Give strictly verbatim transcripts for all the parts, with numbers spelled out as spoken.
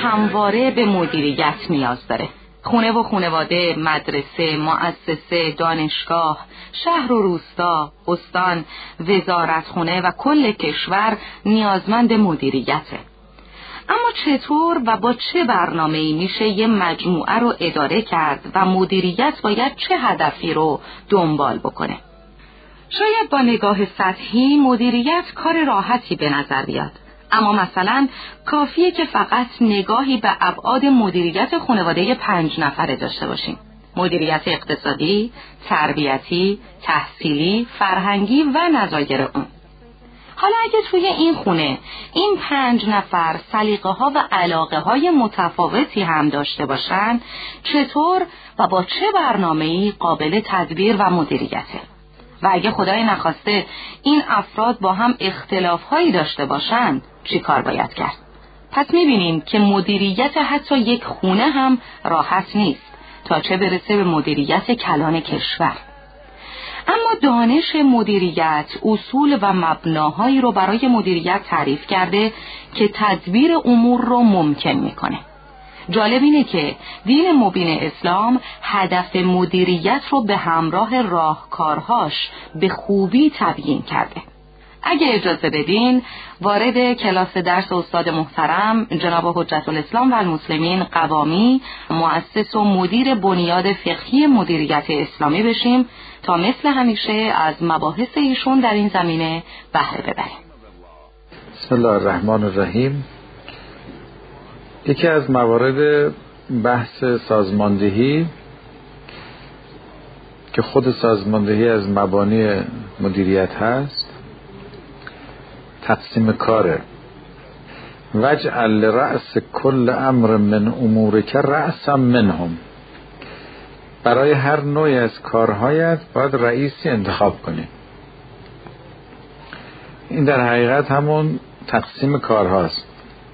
همواره به مدیریت نیاز داره. خونه و خانواده، مدرسه، مؤسسه، دانشگاه، شهر و روستا، استان، وزارتخونه و کل کشور نیازمند مدیریته. اما چطور و با چه برنامه‌ای میشه یه مجموعه رو اداره کرد و مدیریت باید چه هدفی رو دنبال بکنه؟ شاید با نگاه سطحی مدیریت کار راحتی به نظر بیاد، اما مثلا کافیه که فقط نگاهی به ابعاد مدیریت خانواده پنج نفره داشته باشیم: مدیریت اقتصادی، تربیتی، تحصیلی، فرهنگی و نظایر اون. حالا اگه توی این خونه این پنج نفر سلیقه ها و علاقه های متفاوتی هم داشته باشن، چطور و با چه برنامه‌ای قابل تدبیر و مدیریته؟ و اگه خدای نخواسته این افراد با هم اختلاف هایی داشته باشن، چی کار باید کرد؟ پس میبینیم که مدیریت حتی یک خونه هم راحت نیست، تا چه برسه به مدیریت کلان کشور. اما دانش مدیریت اصول و مبناهایی رو برای مدیریت تعریف کرده که تدبیر امور رو ممکن میکنه. جالب اینه که دین مبین اسلام هدف مدیریت رو به همراه راهکارهاش به خوبی تبیین کرده. اگه اجازه بدین وارد کلاس درس استاد محترم جناب حجت الاسلام و المسلمین قوامی، مؤسس و مدیر بنیاد فقهی مدیریت اسلامی بشیم تا مثل همیشه از مباحث ایشون در این زمینه بهره ببریم. بسم الله الرحمن الرحیم. یکی از موارد بحث سازماندهی که خود سازماندهی از مبانی مدیریت هست، تقسیم کاره. وجعل رأس کل امر من امورک رأسا منهم. برای هر نوعی از کارهایت باید رئیسی انتخاب کنی. این در حقیقت همون تقسیم کارهاست.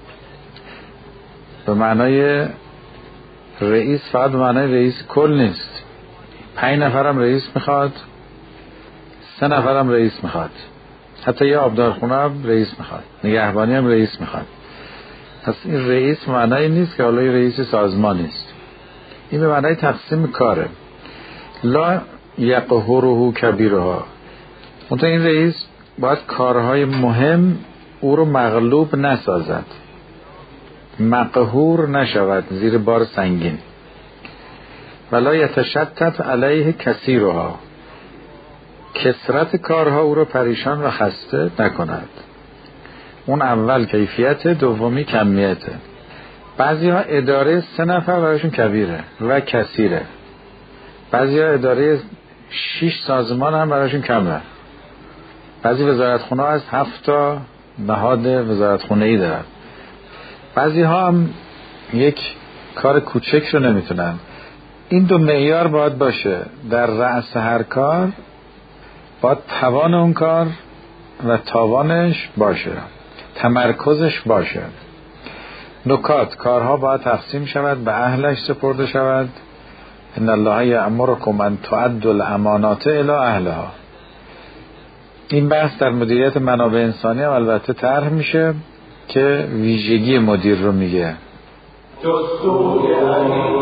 به معنای رئیس فقط به معنای رئیس کل نیست. پنج نفرم رئیس میخواد، سه نفرم رئیس میخواد، حتی یه آبدارخونه هم رئیس میخواد، نگهبانی هم رئیس میخواد. پس این رئیس معنای نیست که حالا رئیس سازمان نیست. این به معنای تقسیم کاره. لا یقهره کبیرها. منتها این رئیس باید کارهای مهم او رو مغلوب نسازد، مقهور نشود زیر بار سنگین. ولا یتشتت علیه کثیرها. کثرت کارها او رو پریشان و خسته نکند. اون اول کیفیت، دومی کمیته. بعضی ها اداره سه نفر برایشون کبیره و کثیره. بعضی ها اداره شش سازمان هم برایشون کمه. بعضی وزارتخونه از هفت تا نهاد وزارتخونه ای دارن. بعضی ها هم یک کار کوچک رو نمیتونن. این دو معیار باید باشه. در رأس هر کار باید توان اون کار و تاوانش باشه، تمرکزش باشه. نکات: کارها باید تقسیم شود، به اهلش سپرده شود. ان الله یأمرکم ان تؤدوا الامانات الی اهلها. این بحث در مدیریت منابع انسانی هم البته طرح میشه که ویژگی مدیر رو میگه. جستوی علی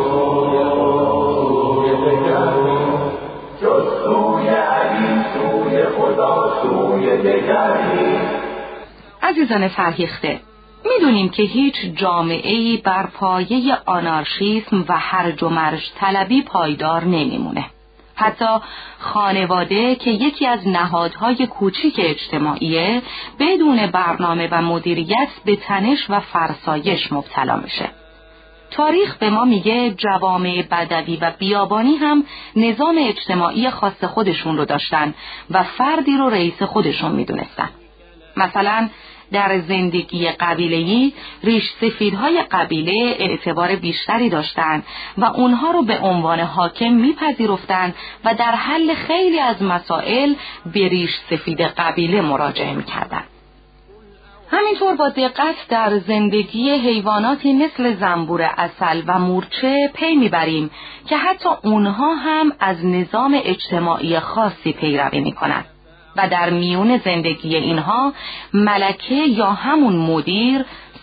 جستوی علی سوی خدا سوی دگری. عزیزان فرهیخته، میدونیم که هیچ جامعه‌ای بر پایه آنارشیسم و هرج و مرج طلبی پایدار نمیمونه. حتی خانواده که یکی از نهادهای کوچیک اجتماعیه بدون برنامه و مدیریت به تنش و فرسایش مبتلا میشه. تاریخ به ما میگه جوامع بدوی و بیابانی هم نظام اجتماعی خاص خودشون رو داشتن و فردی رو رئیس خودشون میدونستن. مثلا در زندگی قبیله‌ای ریش سفیدهای قبیله اعتبار بیشتری داشتند و اونها رو به عنوان حاکم میپذیرفتند و در حل خیلی از مسائل به ریش سفید قبیله مراجعه میکردند. همینطور با دقت در زندگی حیواناتی مثل زنبور عسل و مورچه پی میبریم که حتی اونها هم از نظام اجتماعی خاصی پیروی میکنند و در میون زندگی اینها ملکه یا همون مدیر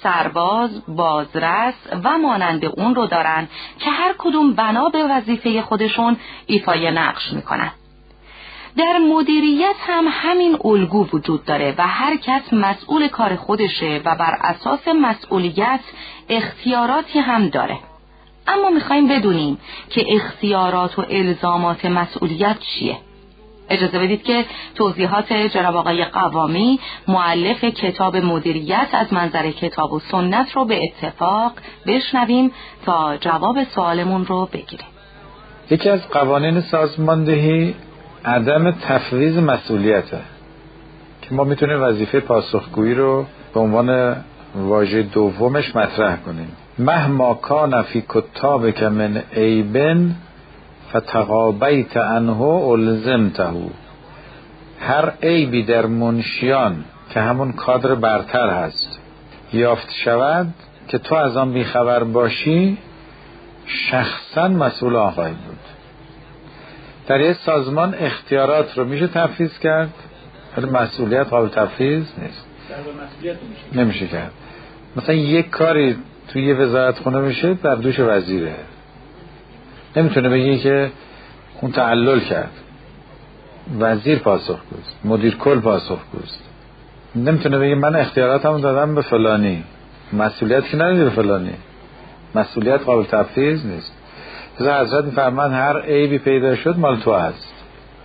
سرباز، بازرس و مانند اون رو دارن که هر کدوم بنا به وظیفه خودشون ایفای نقش میکنن. در مدیریت هم همین الگو وجود داره و هر کس مسئول کار خودشه و بر اساس مسئولیت اختیاراتی هم داره. اما میخوایم بدونیم که اختیارات و الزامات مسئولیت چیه؟ اجازه بدید که توضیحات جناب آقای قوامی مؤلف کتاب مدیریت از منظر کتاب و سنت رو به اتفاق بشنویم تا جواب سوالمون رو بگیریم. یکی از قوانین سازماندهی عدم تفویض مسئولیته که ما میتونیم وظیفه پاسخگویی رو به عنوان واژه دومش مطرح کنیم. مهما کان فی کتابک من عیب فتقابیت عنه الزمته. هر عیبی در منشیان که همون کادر برتر هست یافت شود که تو از آن بیخبر باشی، شخصا مسئول آن خواهی بود. در یک سازمان اختیارات رو میشه تفویض کرد ولی مسئولیت قابل تفویض نیست، نمیشه کرد. مثلا یک کاری توی یه وزارت خونه میشه در دوش وزیره، نمیتونه بگی که اون تعلل کرد، وزیر پاسخگوست، مدیر کل پاسخگوست. نمیتونه بگی من اختیاراتمو دادم به فلانی، مسئولیت که نداری به فلانی، مسئولیت قابل تفویض نیست. لذا حضرت میفرمان هر عیبی پیدا شد مال تو هست.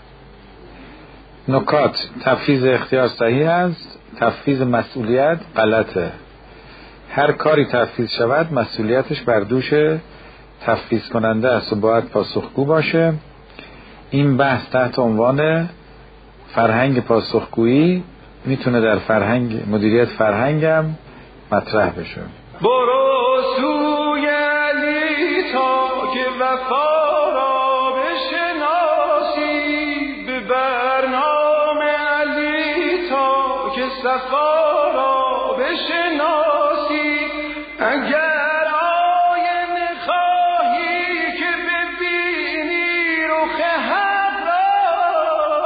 نکات: تفویض اختیار صحیح است، تفویض مسئولیت غلطه. هر کاری تفویض شود مسئولیتش بر دوش تفویض کننده است و باید پاسخگو باشه. این بحث تحت عنوان فرهنگ پاسخگویی میتونه در فرهنگ مدیریت فرهنگم مطرح بشه. برو سوی علی تا که وفا را بشناسی، به برنامه علی تا که صفا را بشناسی. اگر آینه خواهی که ببینی رخ حق را،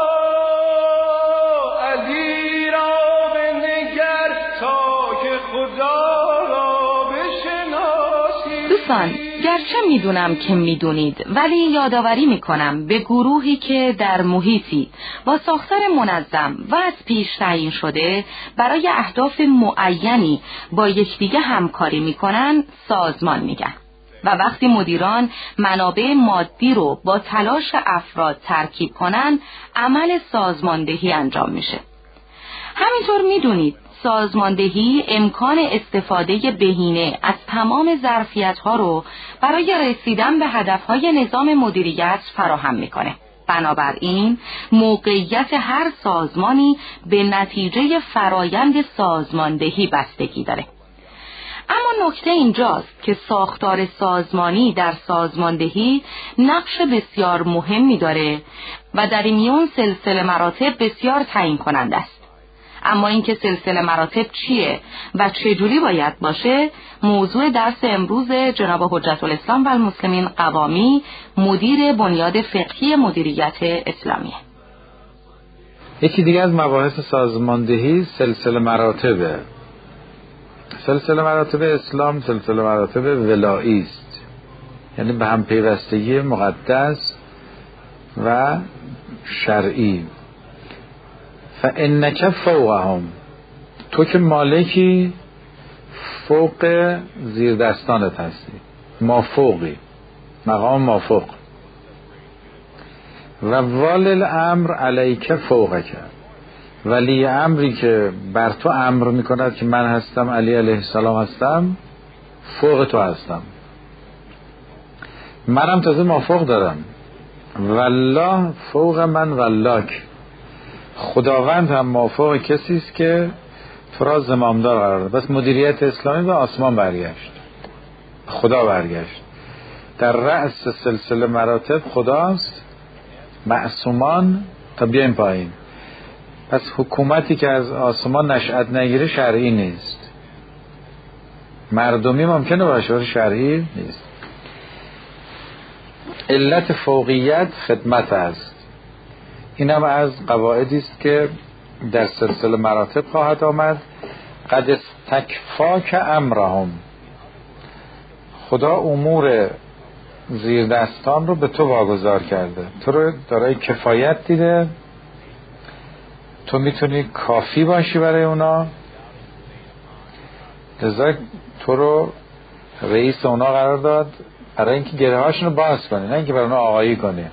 علی را بنگر تا که خدا را بشناسی. دوستان، گرچه میدونم که میدونید ولی یادآوری میکنم به گروهی که در محیطی با ساختار منظم و از پیش تعیین شده برای اهداف معینی با یکدیگه همکاری میکنن سازمان میگن و وقتی مدیران منابع مادی رو با تلاش افراد ترکیب کنن عمل سازماندهی انجام میشه. همینطور میدونید سازماندهی امکان استفاده بهینه از تمام ظرفیت‌ها رو برای رسیدن به هدف‌های نظام مدیریت فراهم می‌کنه. بنابراین موقعیت هر سازمانی به نتیجه فرایند سازماندهی بستگی داره. اما نکته اینجاست که ساختار سازمانی در سازماندهی نقش بسیار مهمی داره و در این میون سلسله مراتب بسیار تعیین کننده است. اما اینکه سلسله مراتب چیه و چجوری باید باشه موضوع درس امروز جناب حجت الاسلام و المسلمین قوامی، مدیر بنیاد فقهی مدیریت اسلامیه. یکی دیگه از مباحث سازماندهی سلسله مراتبه. سلسله مراتب اسلام سلسله مراتب ولایی است، یعنی به هم پیوستگی مقدس و شرعی. فانک فوقهم، تو که مالکی فوق زیر دستانت هستی، مافوقی، مقام مافوق. و وال الامر علیک فوقک، ولی امری که بر تو امر میکند که من هستم علی علیه السلام هستم، فوق تو هستم، منم تازه مافوق دارم. والله فوق من ولاک، خداوند هم موافق کسی است که تو را زمامدار قرار داد. بس مدیریت اسلامی به آسمان برگشت، خدا برگشت. در رأس سلسله مراتب خداست، معصومان تا بیایم پایین. پس حکومتی که از آسمان نشأت نگیره شرعی نیست، مردمی ممکنه باشه ولی شرعی نیست. علت فوقیت خدمت است. این هم از قواعدی است که در سلسله مراتب خواهد آمد قد استکفاک امرهم، خدا امور زیر دستان رو به تو واگذار کرده، تو رو دارای کفایت دیده، تو میتونی کافی باشی برای اونا، لذا تو رو رئیس اونا قرار داد برای اینکه گره هاشون رو باز کنی، نه اینکه برای اونا آقایی کنی.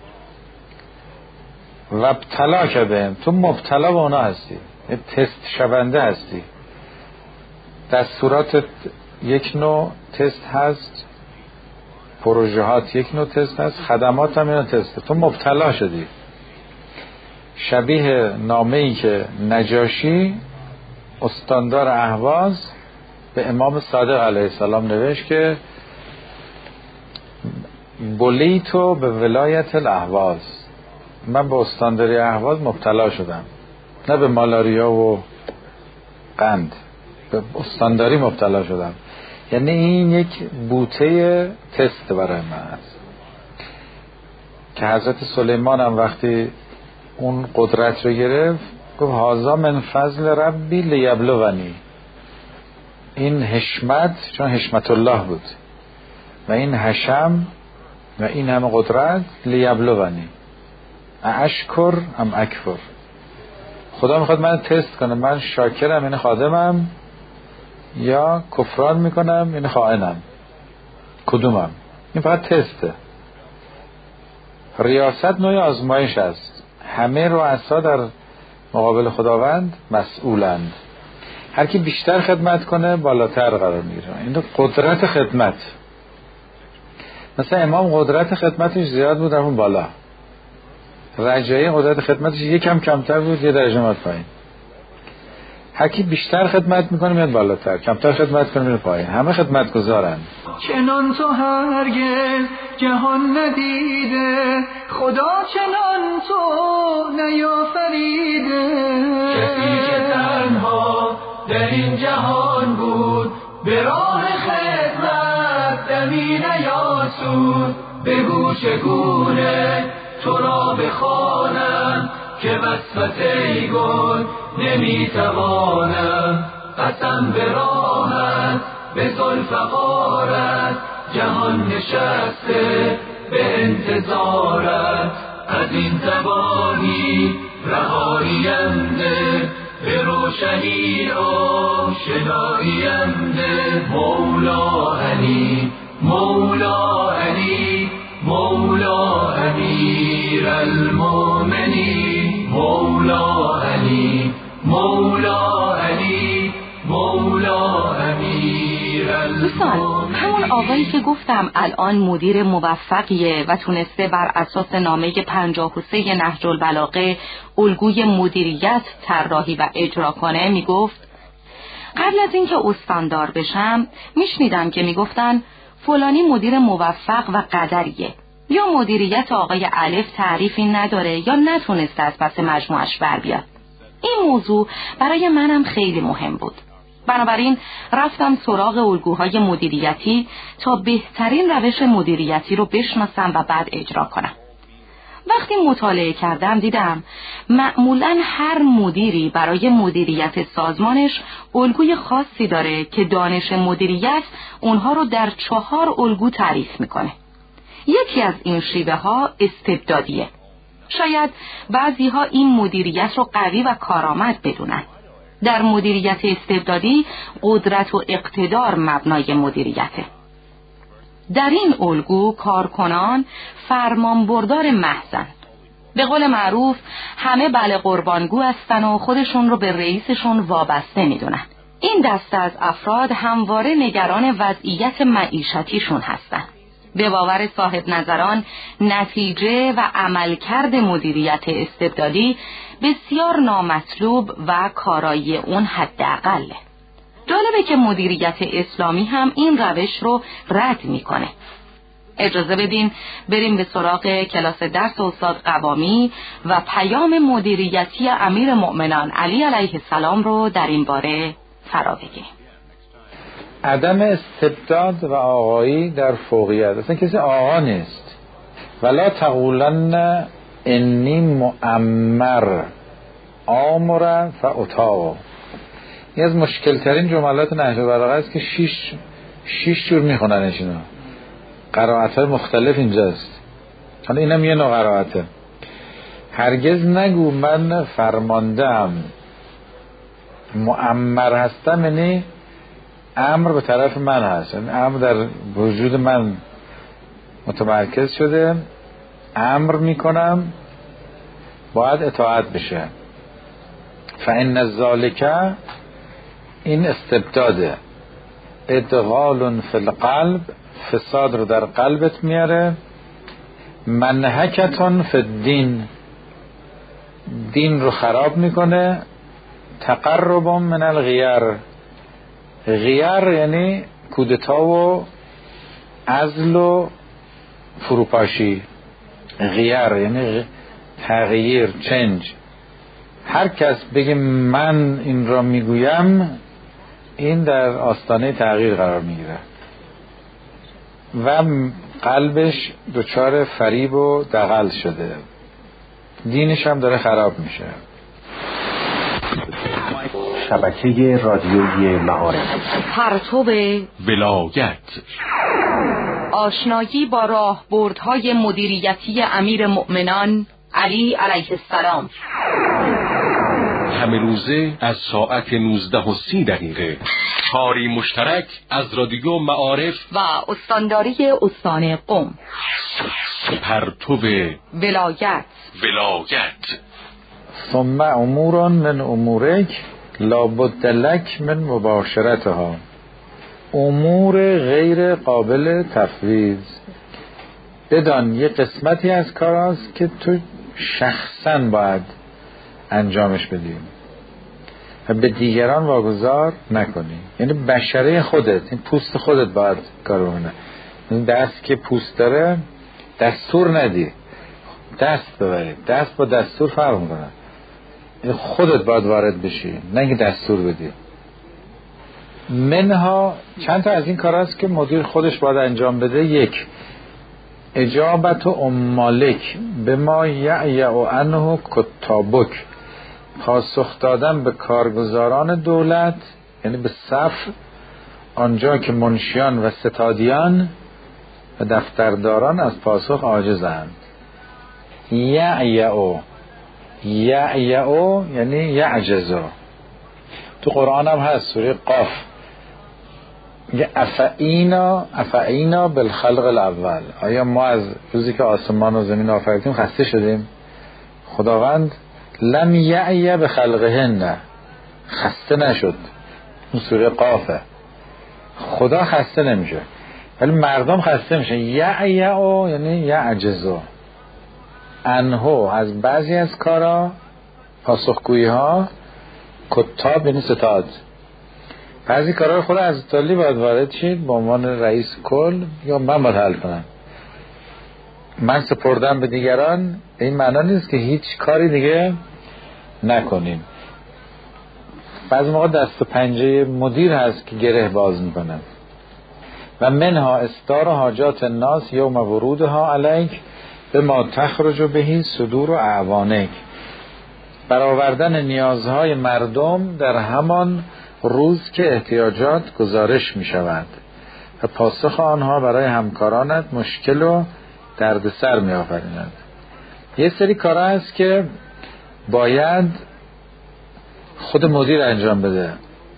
و ابتلا که بهم، تو مبتلا به اونا هستی، تست شونده هستی. دستورات یک نوع تست هست، پروژهات یک نوع تست هست، خدمات هم یک نوع تست. تو مبتلا شدی، شبیه نامه‌ای که نجاشی استاندار اهواز به امام صادق علیه السلام نوشت که بلیتو به ولایت الاهواز، من به استانداری اهواز مبتلا شدم، نه به مالاریا و قند، به استانداری مبتلا شدم. یعنی این یک بوته تست برای من است که حضرت سلیمان هم وقتی اون قدرت رو گرفت گفت هذا من فضل ربی لیبلونی، این حشمت چون حشمت الله بود و این حشم و این همه قدرت لیبلونی اشکر ام اکفر، خدا میخواد من تست کنه، من شاکرم این خادمم یا کفران میکنم این خائنم، کدومم؟ این فقط تسته. ریاست نوع آزمایش است، همه رؤسا در مقابل خداوند مسئولند، هر کی بیشتر خدمت کنه بالاتر قرار میگیره. این قدرت خدمت، مثلا امام قدرت خدمتش زیاد بود رفت بالا، رجایی قدرت خدمتش یکم کمتر بود یه درجه اومد پایین. هر کی بیشتر خدمت میکنه میاد بالاتر، کمتر خدمت کنه میاد پایین. همه خدمت گذارن. چنان تو هرگز جهان ندیده، خدا چنان تو نیافریده. کسی که تنها در این جهان بود، به راه خدمت دمی نیاسود. بگو چگونه تو را بخوانم، که وصفت ای گل نمیتوانم. قسم به راحت به ذوالفقارت، جهان نشسته به انتظارت. از این زبانی رهاییم ده، به روشنی آشناییم ده. مولا علی مولا علی مولا امیر المؤمنین، مولا علی مولا علی مولا امیر دوستان، همون آقایی که گفتم الان مدیر موفقیه و تونسته بر اساس نامه پنجاه و سه نهج البلاغه الگوی مدیریت طراحی و اجرا کنه، میگفت قبل از اینکه استاندار بشم میشنیدم که میگفتن فلانی مدیر موفق و قدریه، یا مدیریت آقای الف تعریفی نداره یا نتونسته از پس مجموعش بر بیاد. این موضوع برای منم خیلی مهم بود، بنابراین رفتم سراغ الگوهای مدیریتی تا بهترین روش مدیریتی رو بشناسم و بعد اجرا کنم. وقتی مطالعه کردم دیدم معمولاً هر مدیری برای مدیریت سازمانش الگوی خاصی داره که دانش مدیریت اونها رو در چهار الگو تعریف میکنه. یکی از این شیوه ها استبدادیه. شاید بعضی ها این مدیریت رو قوی و کارآمد بدونن. در مدیریت استبدادی قدرت و اقتدار مبنای مدیریته. در این الگو کارکنان فرمانبردار محضن. به قول معروف همه بله قربانگو هستن و خودشون رو به رئیسشون وابسته میدونن. این دسته از افراد همواره نگران وضعیت معیشتیشون هستن. به باور صاحب نظران نتیجه و عملکرد مدیریت استبدادی بسیار نامطلوب و کارایی اون حداقله. جالبه که مدیریت اسلامی هم این روش رو رد میکنه. اجازه بدین بریم به سراغ کلاس درس استاد قوامی و پیام مدیریتی امیر مؤمنان علی علیه السلام رو در این باره فرا بگیریم. عدم استبداد و آقایی در فوقیت. اصلا کسی آقا نیست. ولا تقولن انی مؤمر آمر فاطاع. یه از مشکل ترین جملات نحو البلاغه است که شش شش جور میخوننش اینا، قرائت‌های مختلف اینجاست. حالا اینم یه نوع قرائته. هرگز نگو من فرمانده‌ام، مؤمر هستم یعنی امر به طرف من هست، یعنی امر در وجود من متمرکز شده، امر میکنم باید اطاعت بشه. فإن ذالک، این استبداده، ادغال فی القلب، فساد رو در قلبت میاره، منهکتون فی الدین، دین رو خراب میکنه، تقرب من الغیر، غیر یعنی کودتا و عزل و فروپاشی، غیر یعنی تغییر، چنج. هر کس بگه من این را میگویم، این در آستانه تغییر قرار میگیره و قلبش دچار فریب و دغل شده، دینش هم داره خراب میشه. شبکه رادیویی معارف، پرتو ولایت، آشنایی با راهبردهای مدیریتی امیر مؤمنان علی علیه السلام، همه روزه از ساعت نوزده و سی دقیقه، کاری مشترک از رادیو معارف و استانداری استان قم. پرتو ولایت ولایت. ثم امور من امورک لابد لک من مباشرتها، امور غیر قابل تفویض. بدان یه قسمتی از کاراست که تو شخصا باید انجامش بدیم و به دیگران واگذار نکنی. یعنی بشره خودت، این پوست خودت باید کارو کنه. این دست که پوست داره دستور ندی، دست ببری. دست با دستور فرق میکنه. خودت باید وارد بشی، نه اینکه دستور بدی. منها چند تا از این کار هست که مدیر خودش باید انجام بده. یک، اجابت و امالک به ما یعیع عنه کتابک، پاسخ دادن به کارگزاران دولت، یعنی به صف آنجا که منشیان و ستادیان و دفترداران از پاسخ عاجزند. یعیع یعیع یعنی یعجزو. تو قرآن هم هست، سوره قاف میگه افعینا افعینا بالخلق الاول، آیا ما از روزی که آسمان و زمین آفریدیم خسته شدیم؟ خداوند لم یعی به خلقهن، خسته نشد. اون سوره قافه. خدا خسته نمیشه ولی مردم خسته میشه. یعیع یعنی یعجزو انهو، از بعضی از کارا، پاسخگویی ها. کتاب یعنی ستاد. بعضی کارا خود از تالی باید وارد شید به عنوان رئیس کل، یا من باید حل کنم. من سپردم به دیگران، این معنا نیست که هیچ کاری دیگه نکنیم. بعضی موقع دست و پنجه مدیر هست که گره باز میکنه. و منها استار حاجات الناس یوم ورودها علیک به ما تخرج بهی صدور و اعوانک، برآوردن نیازهای مردم در همان روز که احتیاجات گزارش می شود و پاسخ آنها برای همکارانت مشکل و دردسر می آفریند. یه سری کارا هست که باید خود مدیر انجام بده،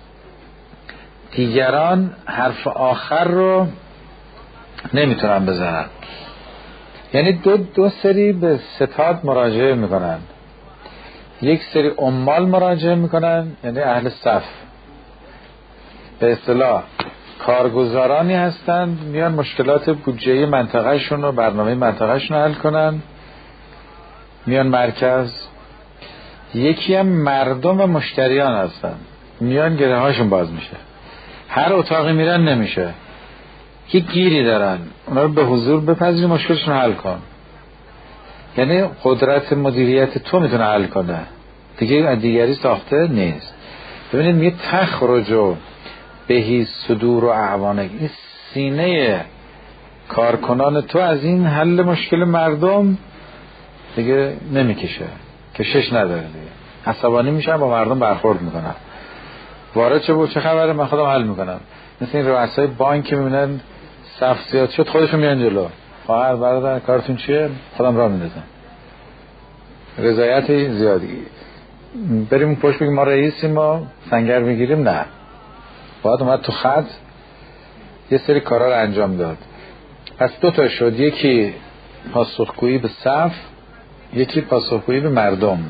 دیگران حرف آخر رو نمیتونن بزنن. یعنی دو دو سری به ستاد مراجعه میکنن. یک سری عمال مراجعه میکنن، یعنی اهل صف، به اصطلاح کارگزارانی هستند، میان مشکلات بودجه‌ای منطقه شون و برنامه منطقه شون حل کنن، میان مرکز. یکی هم مردم و مشتریان هستن، میان گره هاشون باز میشه. هر اتاقی میرن نمیشه، یک گیری دارن، اونا رو به حضور بپذیر، مشکلشون حل کن. یعنی قدرت مدیریت تو میتونه حل کنه، دیگه دیگری ساخته نیست. ببینید میگه تخرجو بهی صدور و اعوانک، این سینه کارکنان تو از این حل مشکل مردم دیگه نمیکشه، کشش نداره دیگه، عصبانی میشن، با مردم برخورد میکنن. وارد چه بود چه خبره من خودم حل میکنم. مثل این رؤسای بانک میبینن صف زیاد شد خودشون میان جلو، خواهر برادر کارتون چیه، خودم راه میندازم. رضایت زیادی. بریم پشت بگیم ما رئیسیم ما سنگر میگیریم، نه، باید اومد تو خط یه سری کارا رو انجام داد. پس دو تا شد، یکی پاسخگویی به صف، یکی پاسخگویی به مردم.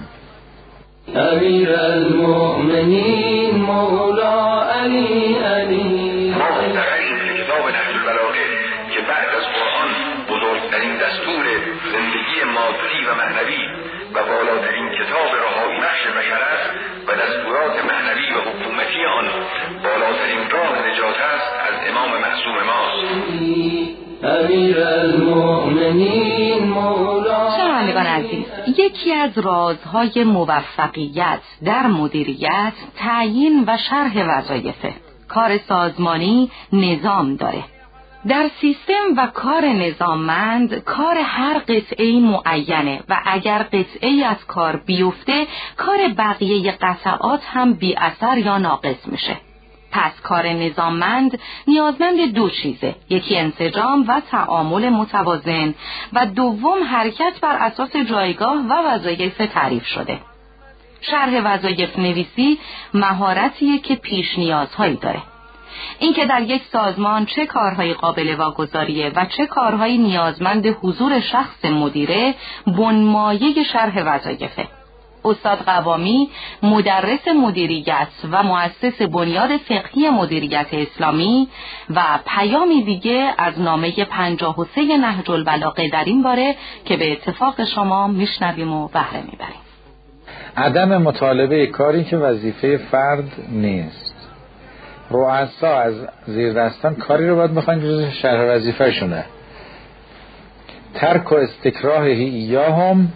امیر المؤمنین مولا علی علی. ما مفتخریم که کتاب نهج البلاغه که بعد از قرآن بزرگترین دستور زندگی مادی و معنوی و بالاترین کتاب رهایی بخش بشر است و دستورات معنوی و حکومتی آن بالاترین راه نجات است، از امام معصوم ماست. امیر المؤمنین مولا. شنوندگان عزیز، یکی از رازهای موفقیت در مدیریت تعیین و شرح وظایفه. کار سازمانی نظام داره. در سیستم و کار نظاممند کار هر قطعه معینه و اگر قطعه از کار بیفته کار بقیه قطعات هم بی اثر یا ناقص میشه. پس کار نظاممند نیازمند دو چیزه، یکی انسجام و تعامل متوازن و دوم حرکت بر اساس جایگاه و وظایف تعریف شده. شرح وظایف نویسی مهارتیه که پیش نیازهایی داره. اینکه در یک سازمان چه کارهایی قابل واگذاریه و چه کارهایی نیازمند حضور شخص مدیره بنمایه شرح وظایفه. استاد قوامی مدرس مدیریت و مؤسس بنیاد فقهی مدیریت اسلامی و پیامی دیگه از نامه پنجاه و سه نهج البلاغه در این باره که به اتفاق شما میشنویم و بهره میبریم. عدم مطالبه کاری که وظیفه فرد نیست. رؤسا از زیر دستان کاری رو باید بخوان جز شرح وظیفه شونه. ترک و استکراه ایاهم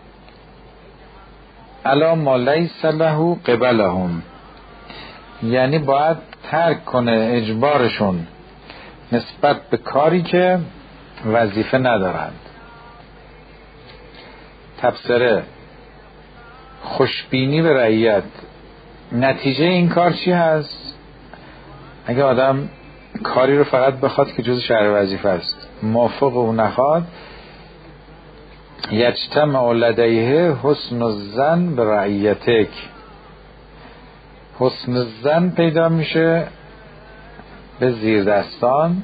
الا ما لیس له قبلهم، یعنی باید ترک کنه اجبارشون نسبت به کاری که وظیفه ندارند. تبصره: خوشبینی به رعیت. نتیجه این کار چی هست؟ اگه آدم کاری رو فقط بخواد که جز شرح وظیفه است، موافق او نخواد، یجتمع لدیه حسن الظن به رعیتک، حسن الظن پیدا میشه به زیر دستان.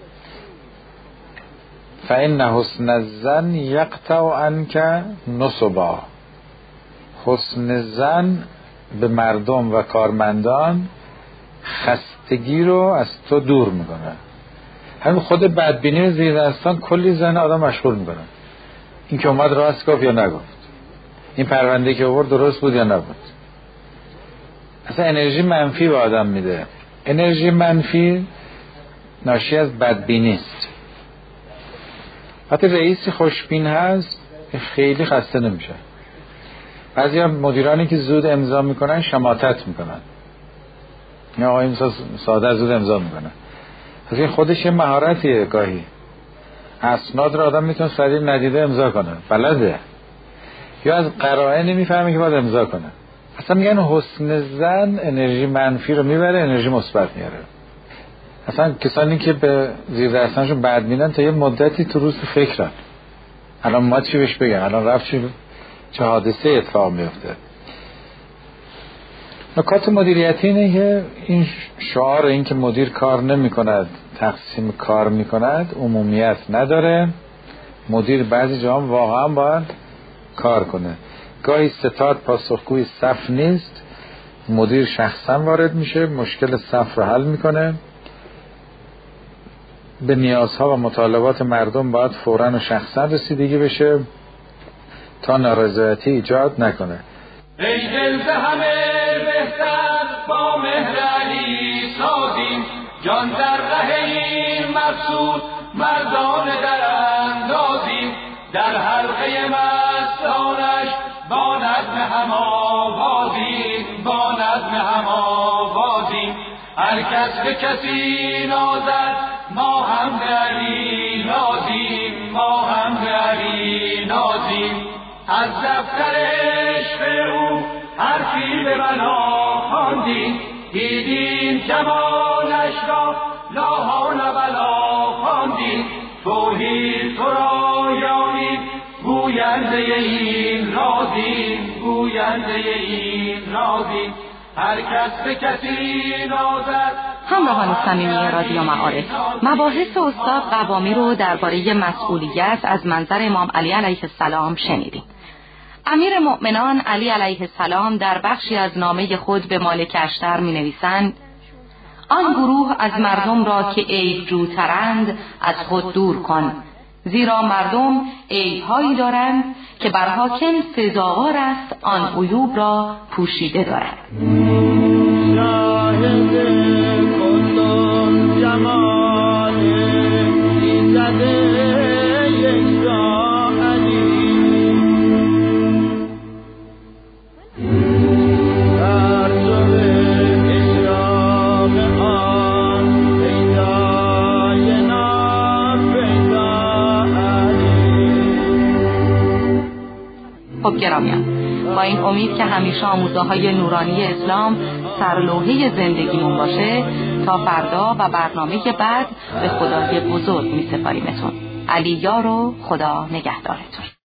فإن حسن الظن یقطع عنک نصبا، حسن الظن به مردم و کارمندان خستگی رو از تو دور میکنه. همین خود بدبینی و زیر دستان کلی ذهن آدم مشغول میکنه. این که اومد راست گفت یا نگفت، این پرونده که آورد درست بود یا نبود. اصلا انرژی منفی به آدم میده. انرژی منفی ناشی از بدبینی است. وقتی رئیسی خوشبین هست خیلی خسته نمیشه. بعضی هم مدیرانی که زود امضا میکنن شماتت میکنن، یا آقای ساده زود امضا میکنن. پس این خودش یه مهارتیه. گاهی اسناد رو آدم میتونه سریع ندیده امضا کنه، بلده، یا از قرائن نمیفهمه که باید امضا کنه. اصلا میگن حسن ظن انرژی منفی رو میبره، انرژی مثبت میاره. اصلا کسانی که به زیر دستانشون بد میدن تا یه مدتی تو روز فکرن الان ما چی بهش بگم، الان رفت چی چه حادثه اتفاق میفته. نکات مدیریتی اینه که این شعار این که مدیر کار نمی کند تقسیم کار می کند عمومیت نداره. مدیر بعضی جاها واقعا باید کار کنه. گاهی ستاد پاسخگوی صف نیست، مدیر شخصا وارد میشه، مشکل صف رو حل میکنه. به نیازها و مطالبات مردم باید فوراً و شخصا رسیدگی بشه تا نارضایتی ایجاد نکنه. ای دل به همه بهتر با مهر علی سازیم، جان در ره این مقصود مردان در اندازیم، در حلقه مستانش با نظم هم آوازیم، با نظم هم آوازیم. هر کس به کسی نازد ما هم به علی نازیم، ما هم به علی نازیم. از دفتر عشق او حرفی به بنا خواندیم، دیدیم جمالش را لاها نبلا خواندیم توحید تو را یاریم گوینده این رازیم گوینده این رازیم هر کس به کسی نازد. همراهان صمیمی رادیو معارف، مباحث استاد قوامی رو درباره مسئولیت از منظر امام علی علیه السلام شنیدیم. امیر مؤمنان علی علیه السلام در بخشی از نامه خود به مالک اشتر می نویسند: آن گروه از مردم را که عیب جوترند از خود دور کن، زیرا مردم عیب‌هایی دارند که بر حاکم سزاوار است آن عیوب را پوشیده دارد. شاهد کندم جمال ایزد یکتا علی در تو اشراق آن پیدای ناپیدا علی. خب گرامیان، با این امید که همیشه آموزه‌های نورانی اسلام سرلوحه زندگیمون باشه، تا فردا و برنامه بعد به خدای بزرگ می سپاریمتون. علی یار و خدا نگهدارتون.